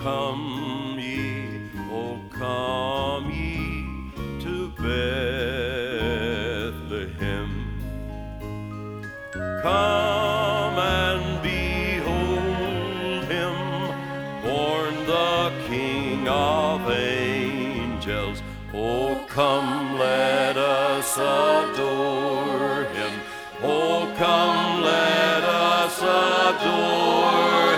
come ye, oh come ye to Bethlehem. Come and behold him, born the King of angels. Oh come, let us adore him. Oh come, let us adore him.